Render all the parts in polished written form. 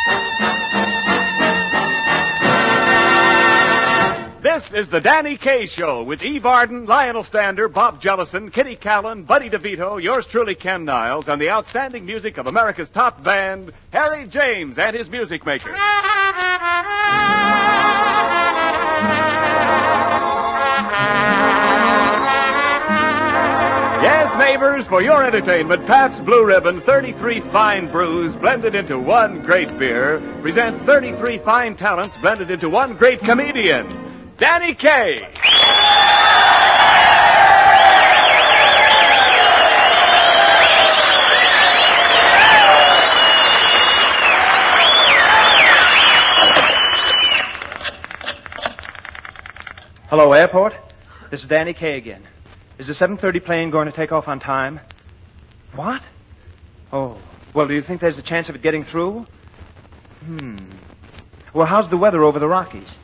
This is the Danny Kaye Show with Eve Arden, Lionel Stander, Bob Jellison, Kitty Callan, Buddy DeVito, yours truly, Ken Niles, and the outstanding music of America's top band, Harry James and his Music Makers. Yes, neighbors, for your entertainment, Pabst Blue Ribbon 33 fine brews blended into one great beer presents 33 fine talents blended into one great comedian, Danny Kaye. Hello, airport. This is Danny Kaye again. Is the 7:30 plane going to take off on time? What? Oh, well, do you think there's a chance of it getting through? Well, how's the weather over the Rockies?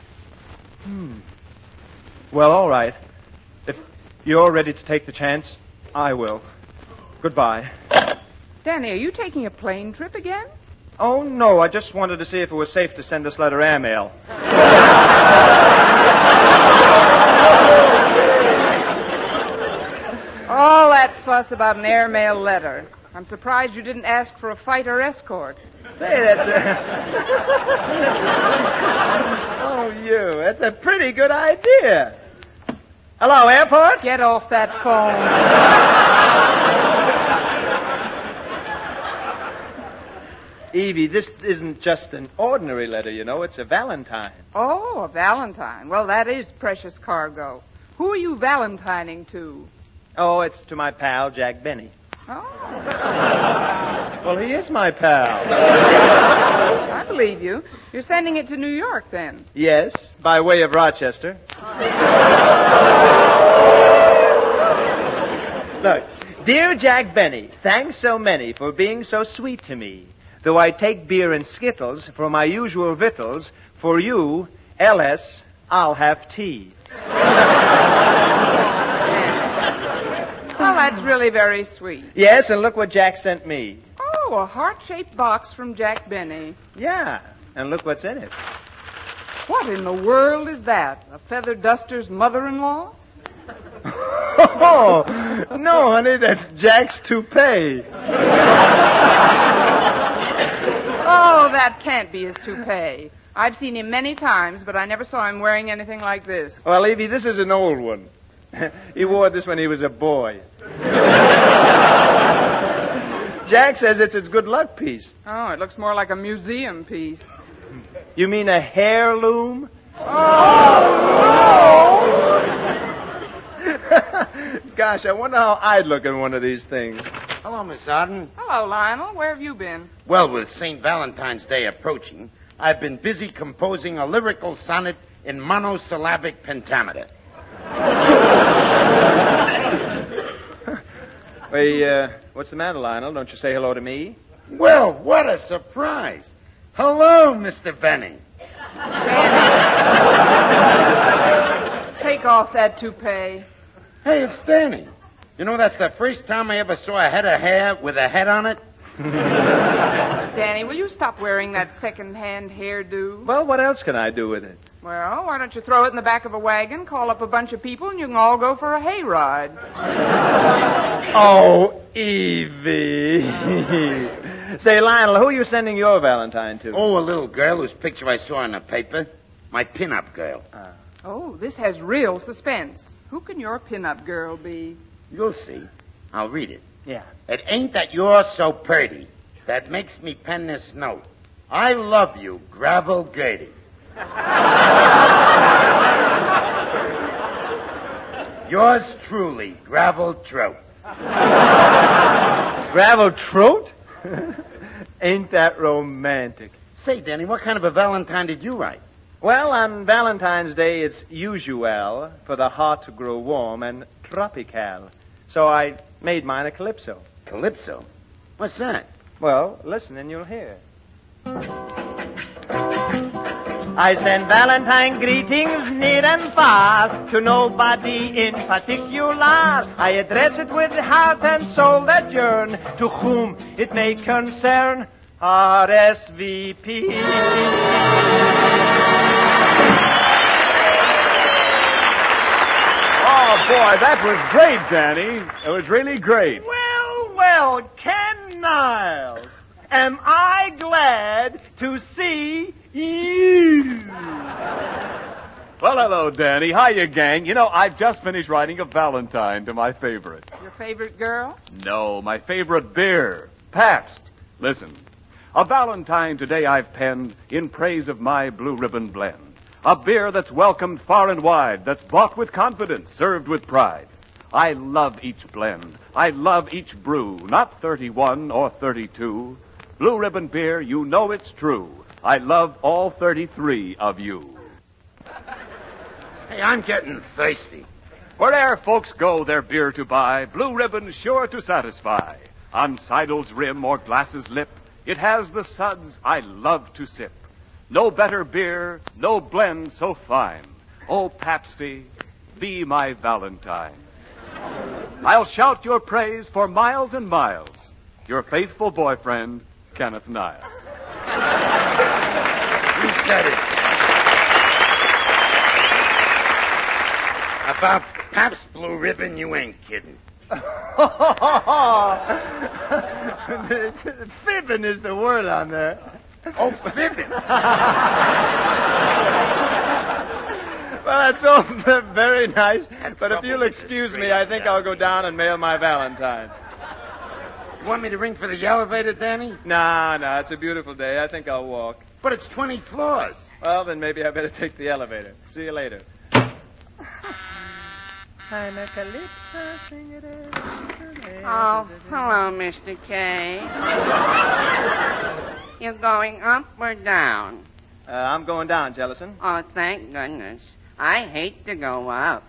Well, all right. If you're ready to take the chance, I will. Goodbye. Danny, are you taking a plane trip again? Oh, no, I just wanted to see if it was safe to send this letter airmail. All that fuss about an airmail letter. I'm surprised you didn't ask for a fighter escort. Say, that's That's a pretty good idea. Hello, airport? Get off that phone. Evie, this isn't just an ordinary letter, you know. It's a Valentine. Oh, a Valentine. Well, that is precious cargo. Who are you valentining to? Oh, it's to my pal, Jack Benny. Oh. Well, he is my pal. I believe you. You're sending it to New York, then? Yes, by way of Rochester. Look, dear Jack Benny, thanks so many for being so sweet to me. Though I take beer and skittles for my usual victuals, for you, L.S., I'll have tea. Well, that's really very sweet. Yes, and look what Jack sent me. Oh, a heart-shaped box from Jack Benny. Yeah, and look what's in it. What in the world is that? A feather duster's mother-in-law? Oh, no, honey, that's Jack's toupee. Oh, that can't be his toupee. I've seen him many times, but I never saw him wearing anything like this. Well, Evie, this is an old one. He wore this when he was a boy. Jack says it's his good luck piece. Oh, it looks more like a museum piece. You mean a heirloom? Oh, no! Gosh, I wonder how I'd look in one of these things. Hello, Miss Arden. Hello, Lionel. Where have you been? Well, with St. Valentine's Day approaching, I've been busy composing a lyrical sonnet in monosyllabic pentameter. Hey, what's the matter, Lionel? Don't you say hello to me? Well, what a surprise. Hello, Mr. Benny. Take off that toupee. Hey, it's Danny. You know, that's the first time I ever saw a head of hair with a head on it. Danny, will you stop wearing that second-hand hairdo? Well, what else can I do with it? Well, why don't you throw it in the back of a wagon, call up a bunch of people, and you can all go for a hayride. Oh, Evie. Say, Lionel, who are you sending your Valentine to? Oh, a little girl whose picture I saw in the paper. My pin-up girl. Oh, this has real suspense. Who can your pin-up girl be? You'll see. I'll read it. Yeah. It ain't that you're so purty that makes me pen this note. I love you, Gravel Gertie. Yours truly, Gravel Trout. Gravel Trout? Ain't that romantic? Say, Danny, what kind of a Valentine did you write? Well, on Valentine's Day, it's usual for the heart to grow warm and tropical. So I made mine a calypso. Calypso? What's that? Well, listen and you'll hear. I send Valentine greetings near and far to nobody in particular. I address it with heart and soul that yearn to whom it may concern. RSVP. Oh, boy, that was great, Danny. It was really great. Well, Ken Niles, am I glad to see you. Well, hello, Danny. Hiya, gang. You know, I've just finished writing a Valentine to my favorite. Your favorite girl? No, my favorite beer, Pabst. Listen, a Valentine today I've penned in praise of my Blue Ribbon Blend. A beer that's welcomed far and wide, that's bought with confidence, served with pride. I love each blend. I love each brew, not 31 or 32. Blue Ribbon beer, you know it's true. I love all 33 of you. Hey, I'm getting thirsty. Where'er folks go their beer to buy, Blue Ribbon's sure to satisfy. On Seidel's rim or glass's lip, it has the suds I love to sip. No better beer, no blend so fine. Oh, Pabsty, be my Valentine. I'll shout your praise for miles and miles. Your faithful boyfriend, Kenneth Niles. You said it. About Pabst Blue Ribbon, you ain't kidding. Fibbing is the word on there. Oh, fibbing. Well, that's all very nice, but if you'll excuse me, I think I'll go down and mail my Valentine. You want me to ring for the elevator, Danny? No, it's a beautiful day. I think I'll walk. But it's 20 floors. Well, then maybe I better take the elevator. See you later. Oh, hello, Mr. K. You're going up or down? I'm going down, Jellison. Oh, thank goodness. I hate to go up.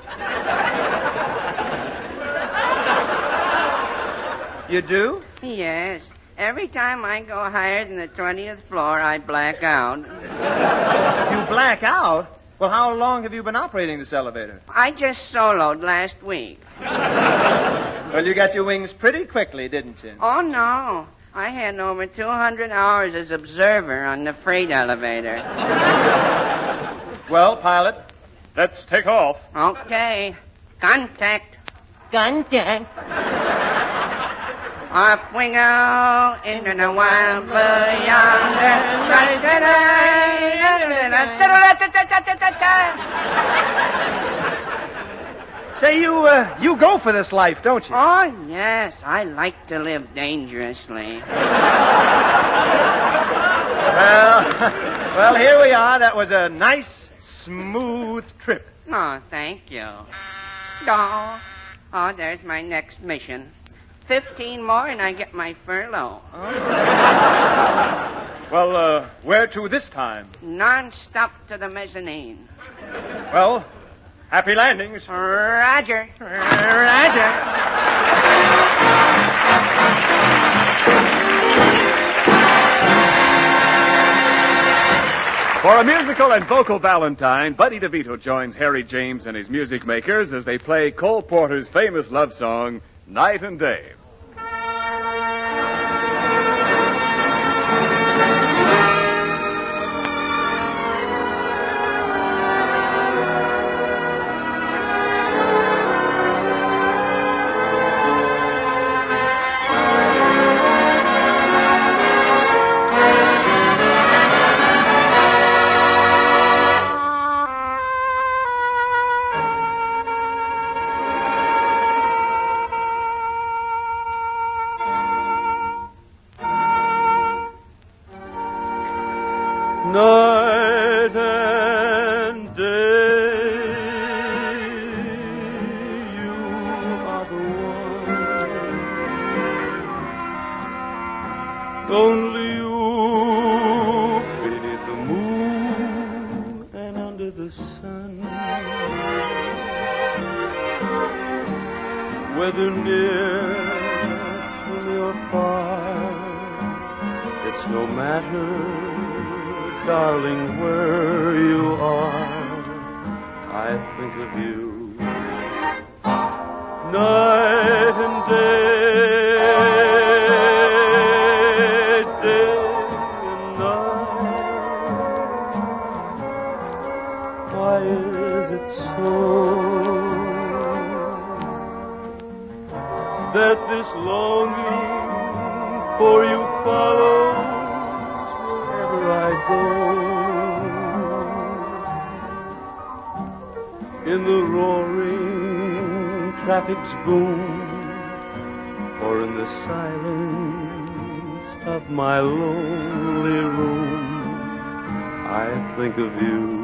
You do? Yes. Every time I go higher than the 20th floor, I black out. You black out? Well, how long have you been operating this elevator? I just soloed last week. Well, you got your wings pretty quickly, didn't you? Oh, no. I had over 200 hours as observer on the freight elevator. Well, pilot, Let's take off. Okay. Contact. Contact. Off we go into the wild blue yonder. Say, you go for this life, don't you? Oh, yes. I like to live dangerously. Well, here we are. That was a nice, smooth trip. Oh, thank you. Oh, there's my next mission. 15 more and I get my furlough. Well, where to this time? Non-stop to the mezzanine. Well, happy landings. Roger. For a musical and vocal Valentine, Buddy DeVito joins Harry James and his music makers as they play Cole Porter's famous love song, Night and Day. Night and day, you are the one. Only you beneath the moon and under the sun. Whether near to me or far, it's no matter. Darling, where you are, I think of you. Night and day, day this longing for you follows wherever I go. In the roaring traffic's boom, or in the silence of my lonely room, I think of you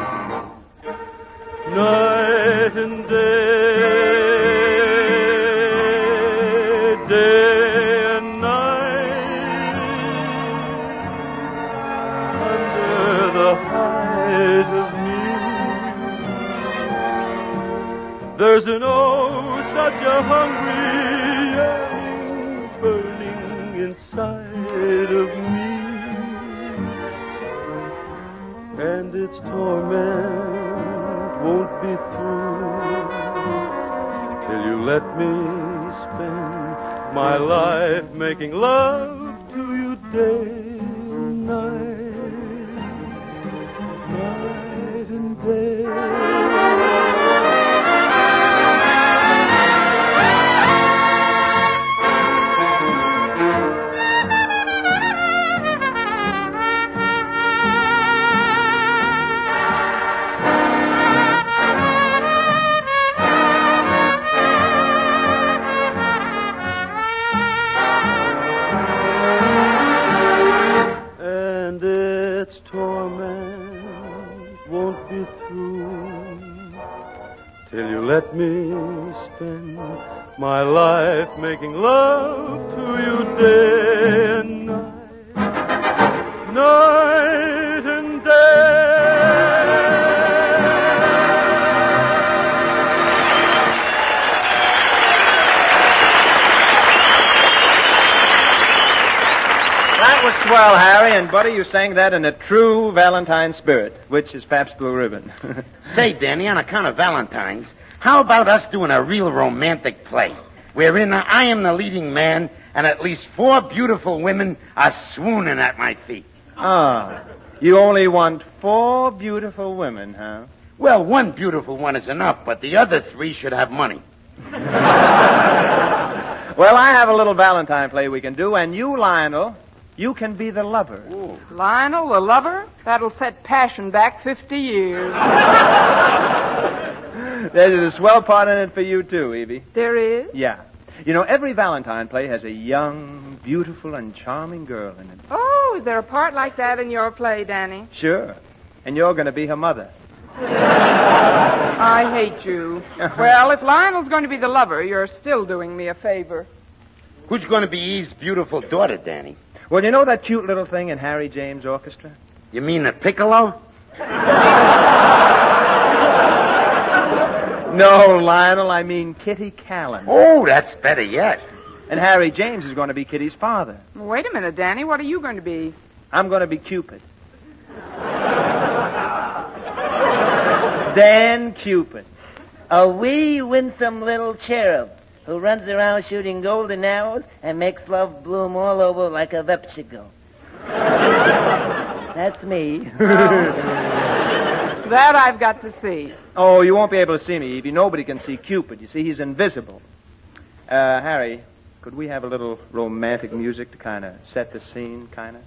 night and day, day and night, under the height of me. There's an oh, such a hungry yearning burning inside of me, and its torment won't be through till you let me spend my life making love to you day and night, night and day. Till you let me spend my life making love to you day and night, night and That was swell, Harry, and Buddy, you sang that in a true Valentine spirit, which is Pabst Blue Ribbon. Say, Danny, on account of Valentine's, how about us doing a real romantic play wherein I am the leading man and at least 4 beautiful women are swooning at my feet? Ah, you only want 4 beautiful women, huh? Well, 1 beautiful one is enough, but the other 3 should have money. Well, I have a little Valentine play we can do, and you, Lionel, you can be the lover. Ooh. Lionel, the lover? That'll set passion back 50 years. There's a swell part in it for you, too, Evie. There is? Yeah. You know, every Valentine play has a young, beautiful, and charming girl in it. Oh, is there a part like that in your play, Danny? Sure. And you're going to be her mother. I hate you. Well, if Lionel's going to be the lover, you're still doing me a favor. Who's going to be Eve's beautiful daughter, Danny? Well, you know that cute little thing in Harry James' orchestra? You mean the piccolo? No, Lionel, I mean Kitty Callan. Oh, that's better yet. And Harry James is going to be Kitty's father. Wait a minute, Danny. What are you going to be? I'm going to be Cupid. Dan Cupid. A wee, winsome little cherub who runs around shooting golden arrows and makes love bloom all over like a vepsicle. That's me. That I've got to see. Oh, you won't be able to see me, Evie. Nobody can see Cupid. You see, he's invisible. Harry, could we have a little romantic music to kind of set the scene, kind of?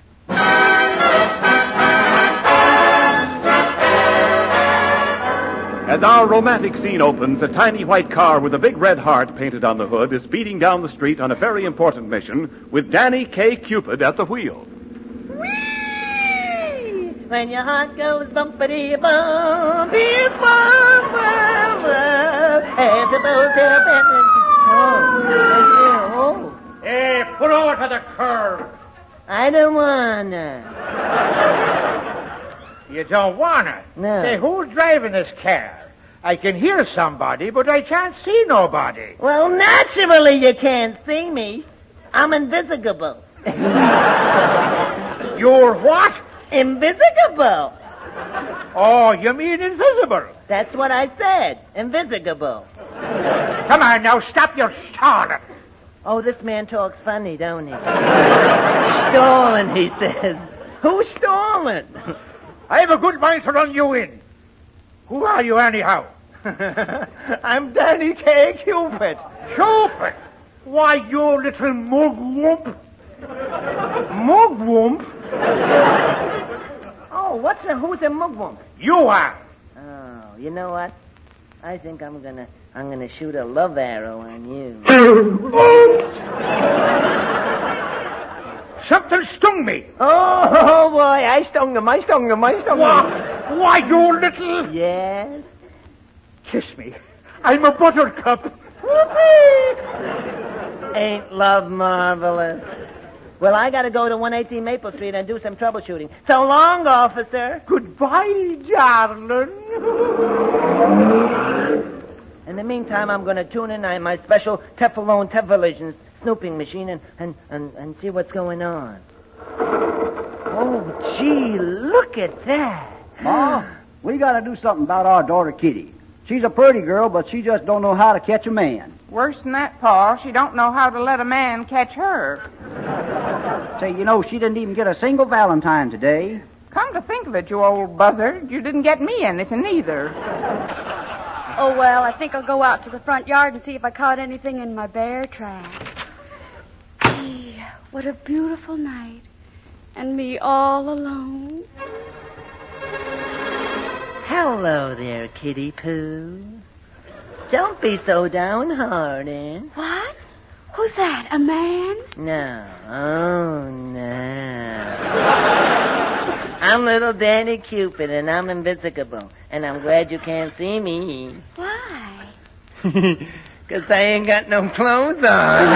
As our romantic scene opens, a tiny white car with a big red heart painted on the hood is speeding down the street on a very important mission with Danny K. Cupid at the wheel. Whee! When your heart goes bumpity-bum, bee-bum, bum, bum. Have the boat up and... Oh. Hey, pull over to the curb. I don't wanna. You don't wanna? No. Say, who's driving this car? I can hear somebody, but I can't see nobody. Well, naturally you can't see me. I'm invisible. You're what? Invisible. Oh, you mean invisible? That's what I said. Invisible. Come on, now, stop your stalling. Oh, this man talks funny, don't he? Stalling, he says. Who's stalling? I have a good mind to run you in. Who are you, anyhow? I'm Danny K. Cupid. Cupid? Why, you little mugwump. Mugwump? Oh, who's a mugwump? You are. Oh, you know what? I think I'm gonna shoot a love arrow on you. Something stung me. Oh, boy, I stung him. Why, you little... Yes? Kiss me. I'm a buttercup. Ain't love marvelous? Well, I gotta go to 118 Maple Street and do some troubleshooting. So long, officer. Goodbye, darling. In the meantime, I'm gonna tune in on my special Teflon television snooping machine and see what's going on. Oh, gee, look at that. Ma, we gotta do something about our daughter Kitty. She's a pretty girl, but she just don't know how to catch a man. Worse than that, Pa. She don't know how to let a man catch her. Say, she didn't even get a single Valentine today. Come to think of it, you old buzzard, you didn't get me anything either. Oh, well, I think I'll go out to the front yard and see if I caught anything in my bear trap. Gee, what a beautiful night. And me all alone. Hello there, Kitty Pooh. Don't be so downhearted. What? Who's that, a man? No. Oh, no. I'm little Danny Cupid, and I'm invisible. And I'm glad you can't see me. Why? 'Cause I ain't got no clothes on.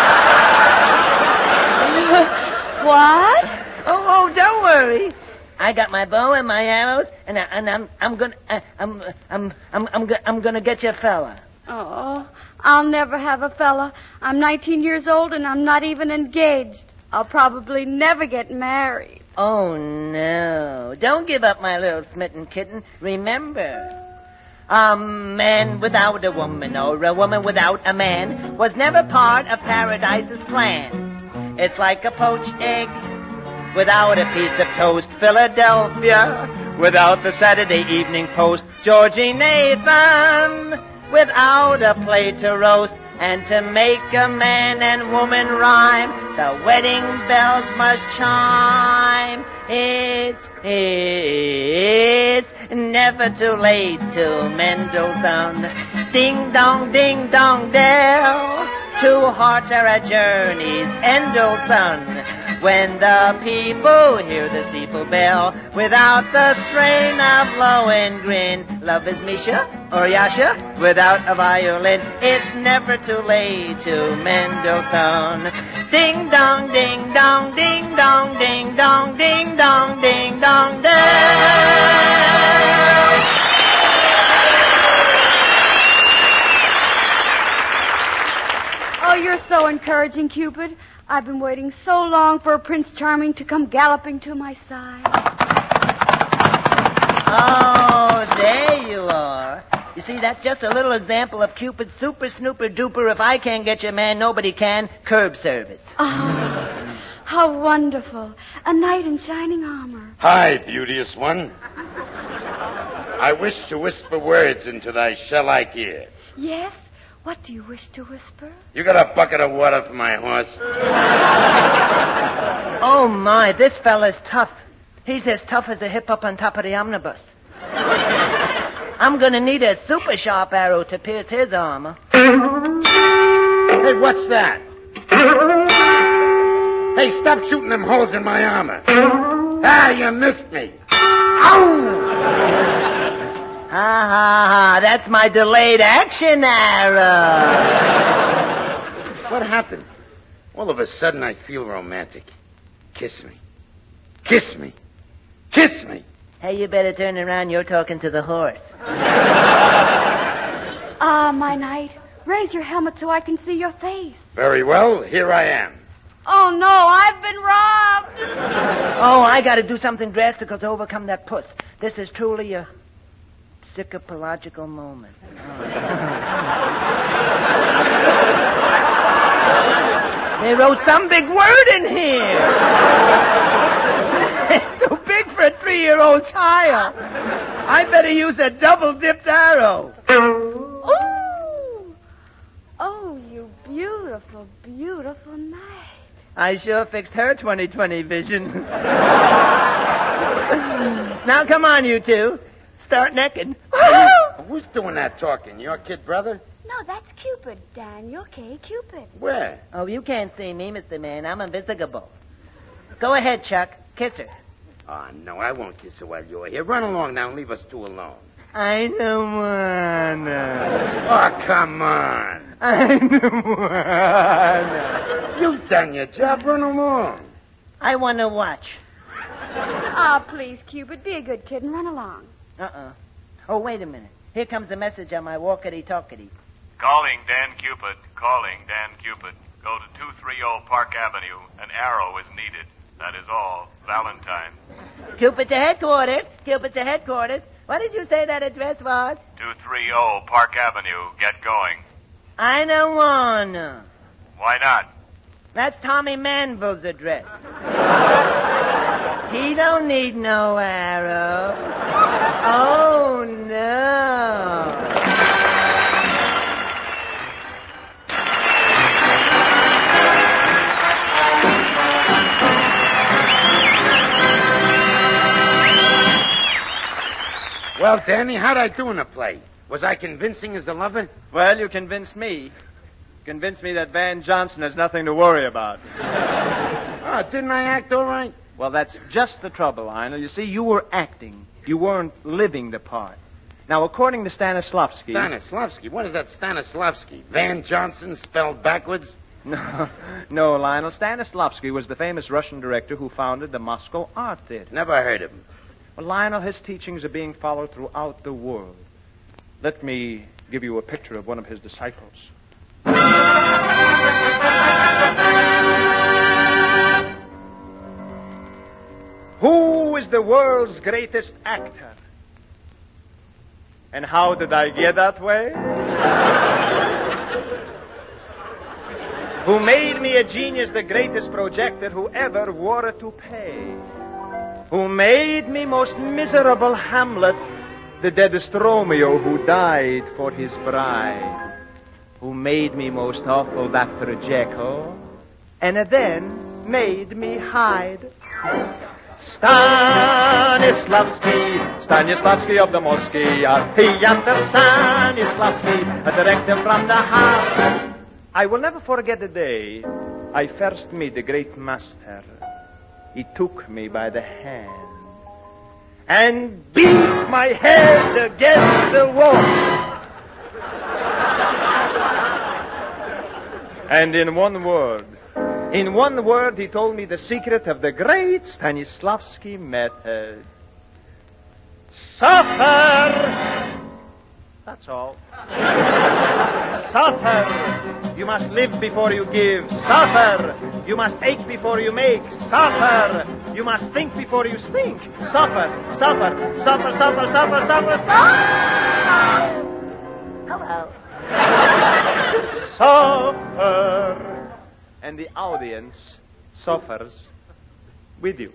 What? Oh, don't worry. I got my bow and my arrows, and I'm gonna get you a fella. Oh, I'll never have a fella. I'm 19 years old, and I'm not even engaged. I'll probably never get married. Oh, no. Don't give up, my little smitten kitten. Remember, a man without a woman or a woman without a man was never part of Paradise's plan. It's like a poached egg without a piece of toast. Philadelphia without the Saturday Evening Post. Georgie Nathan without a plate to roast. And to make a man and woman rhyme, the wedding bells must chime. It's never too late to Mendelssohn. Ding dong, dell. Two hearts are a journey's end, old son. When the people hear the steeple bell, without the strain of Lohengrin, love is Misha or Yasha without a violin. It's never too late to Mendelssohn. Ding dong, ding dong, ding dong, ding dong, ding dong, ding dong, dell. Oh, you're so encouraging, Cupid. I've been waiting so long for a Prince Charming to come galloping to my side. Oh, there you are. You see, that's just a little example of Cupid's super snooper duper, if I can't get your man, nobody can, curb service. Oh, how wonderful. A knight in shining armor. Hi, beauteous one. I wish to whisper words into thy shell-like ear. Yes? What do you wish to whisper? You got a bucket of water for my horse? Oh, my, this fella's tough. He's as tough as a hip up on top of the omnibus. I'm going to need a super sharp arrow to pierce his armor. Hey, what's that? Hey, stop shooting them holes in my armor. Ah, you missed me. Ow! Ha, that's my delayed action arrow. What happened? All of a sudden, I feel romantic. Kiss me. Kiss me. Kiss me. Hey, you better turn around. You're talking to the horse. Ah, my knight, raise your helmet so I can see your face. Very well, here I am. Oh, no, I've been robbed. Oh, I got to do something drastic to overcome that puss. This is truly a psychopological moment. Oh. They wrote some big word in here. It's too big for a 3-year-old child. I better use a double-dipped arrow. Ooh. Oh, you beautiful beautiful, beautiful night. I sure fixed her 20/20 vision. Now, come on, you two. Start necking. Who's doing that talking? Your kid brother? No, that's Cupid, Daniel K. Cupid. Where? Oh, you can't see me, Mr. Man. I'm invisible. Go ahead, Chuck. Kiss her. Oh, no, I won't kiss her while you're here. Run along now and leave us two alone. I don't wanna. Oh, come on. I don't wanna. You've done your job. Run along. I want to watch. Ah, please, Cupid, be a good kid and run along. Oh, wait a minute. Here comes a message on my walkie-talkie. Calling Dan Cupid. Calling Dan Cupid. Go to 230 Park Avenue. An arrow is needed. That is all. Valentine. Cupid to headquarters. Cupid to headquarters. What did you say that address was? 230 Park Avenue. Get going. I don't wanna. Why not? That's Tommy Manville's address. He don't need no arrow. Oh, no. Well, Danny, how'd I do in the play? Was I convincing as the lover? Well, you convinced me. Convinced me that Van Johnson has nothing to worry about. Oh, didn't I act all right? Well, that's just the trouble, Lionel. You see, you were acting. You weren't living the part. Now, according to Stanislavski... Stanislavski? What is that Stanislavski? Van Johnson spelled backwards? No, Lionel. Stanislavski was the famous Russian director who founded the Moscow Art Theater. Never heard of him. Well, Lionel, his teachings are being followed throughout the world. Let me give you a picture of one of his disciples. Who is the world's greatest actor? And how did I get that way? Who made me a genius, the greatest projector who ever wore a toupee? Who made me most miserable Hamlet, the deadest Romeo who died for his bride? Who made me most awful Dr. Jekyll, and then made me hide? Stanislavski of the Moscow Theater, Stanislavski, a director from the heart. I will never forget the day I first met the great master. He took me by the hand and beat my head against the wall. And in one word, he told me the secret of the great Stanislavski method. Suffer! That's all. Suffer! You must live before you give. Suffer! You must ache before you make. Suffer! You must think before you stink. Suffer! Suffer! Suffer! Suffer! Suffer! Suffer! Suffer! Hello. Suffer! And the audience suffers with you.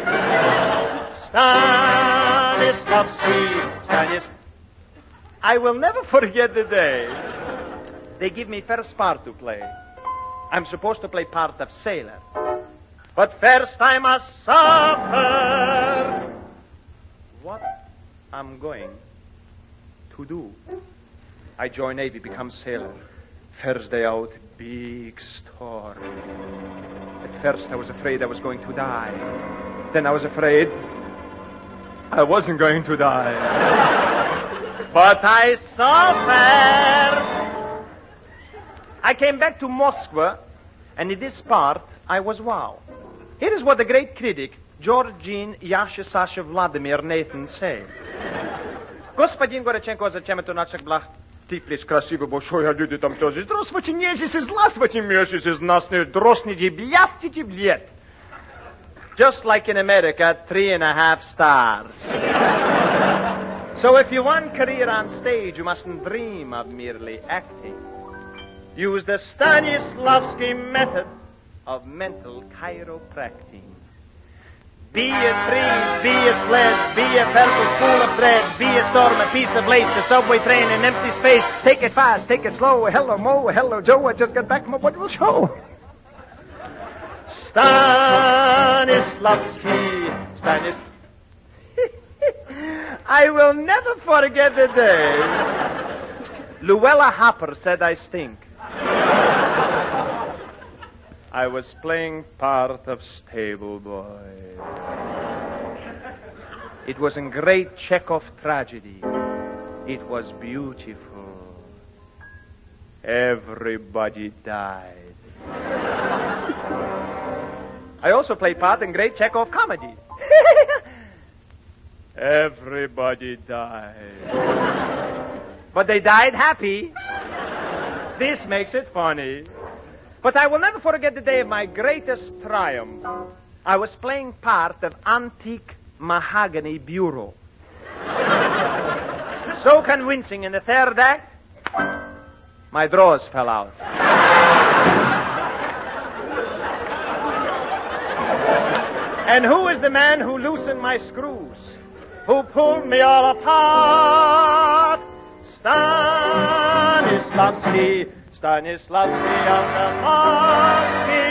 Stanislavski. I will never forget the day they give me first part to play. I'm supposed to play part of sailor. But first I must suffer. What I'm going to do. I join Navy, become sailor. First day out, big storm. At first I was afraid I was going to die. Then I was afraid I wasn't going to die. But I suffered. I came back to Moscow, and in this part, I was wow. Here is what the great critic, Georgine Yasha Sasha Vladimir Nathan said. Господин Горяченко, зачем это наших благ? Тифлис красивый, большой, а люди там тоже. Здравствуйте, несись из здравствуйте, месяц из нас, не дросните, блястите, блед. Just like in America, 3.5 stars. So if you want career on stage, you mustn't dream of merely acting. Use the Stanislavski method of mental chiropractic. Be a free be a sled, be a purple spool of thread, be a storm, a piece of lace, a subway train, an empty space. Take it fast, take it slow. Hello, Mo. Hello, Joe. I just got back from a wonderful show. Stanislavski. I will never forget the day Luella Hopper said I stink. I was playing part of stable boy. It was a great Chekhov tragedy. It was beautiful. Everybody died. I also played part in great Chekhov comedy. Everybody died. But they died happy. This makes it funny. But I will never forget the day of my greatest triumph. I was playing part of Antique Mahogany Bureau. So convincing in the third act, my drawers fell out. And who is the man who loosened my screws? Who pulled me all apart? Stanislavski on the Mosky.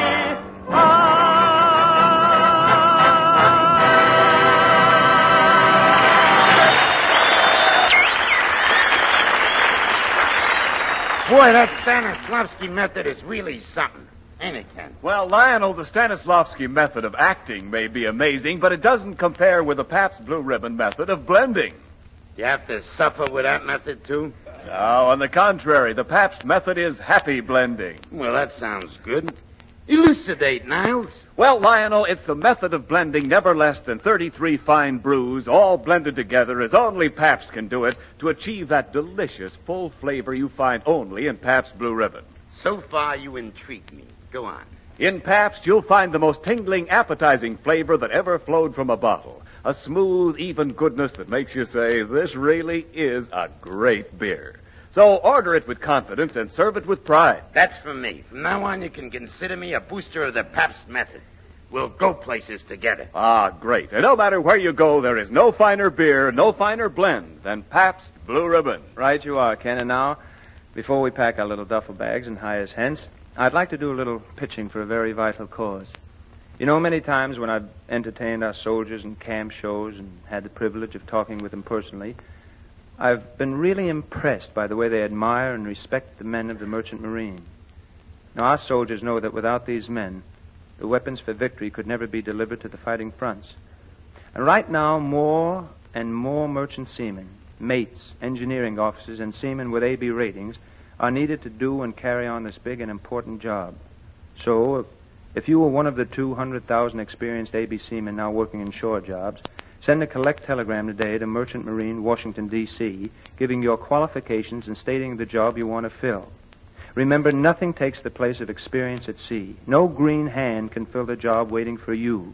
Boy, that Stanislavski method is really something. Ain't it, Ken? Well, Lionel, the Stanislavski method of acting may be amazing, but it doesn't compare with the Pabst Blue Ribbon method of blending. You have to suffer with that method, too? No, on the contrary, the Pabst method is happy blending. Well, that sounds good. Elucidate, Niles. Well, Lionel, it's the method of blending never less than 33 fine brews, all blended together as only Pabst can do it, to achieve that delicious, full flavor you find only in Pabst Blue Ribbon. So far, you intrigue me. Go on. In Pabst, you'll find the most tingling, appetizing flavor that ever flowed from a bottle. A smooth, even goodness that makes you say, this really is a great beer. So order it with confidence and serve it with pride. That's for me. From now on, you can consider me a booster of the Pabst method. We'll go places together. Ah, great. And no matter where you go, there is no finer beer, no finer blend than Pabst Blue Ribbon. Right you are, Ken. And now, before we pack our little duffel bags and hie us hence, I'd like to do a little pitching for a very vital cause. You know, many times when I've entertained our soldiers in camp shows and had the privilege of talking with them personally, I've been really impressed by the way they admire and respect the men of the Merchant Marine. Now, our soldiers know that without these men, the weapons for victory could never be delivered to the fighting fronts. And right now, more and more merchant seamen, mates, engineering officers, and seamen with AB ratings are needed to do and carry on this big and important job. So, if you were one of the 200,000 experienced AB seamen now working in shore jobs, send a collect telegram today to Merchant Marine, Washington, D.C., giving your qualifications and stating the job you want to fill. Remember, nothing takes the place of experience at sea. No green hand can fill the job waiting for you.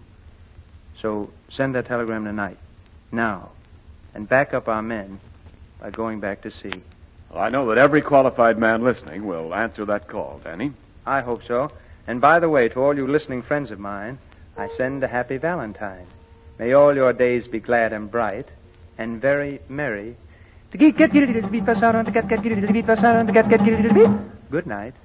So send that telegram tonight, now, and back up our men by going back to sea. Well, I know that every qualified man listening will answer that call, Danny. I hope so. And by the way, to all you listening friends of mine, I send a happy Valentine. May all your days be glad and bright and very merry. Good night.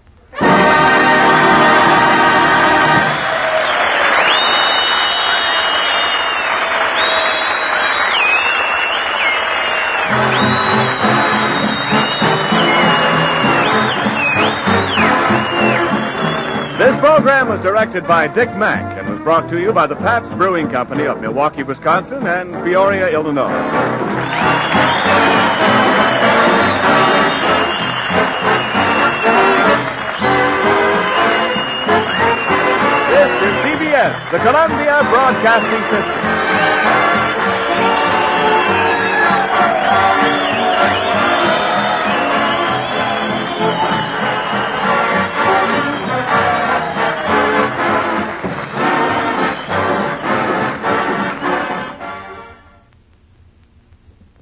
This program was directed by Dick Mack and was brought to you by the Pabst Brewing Company of Milwaukee, Wisconsin and Peoria, Illinois. This is CBS, the Columbia Broadcasting System.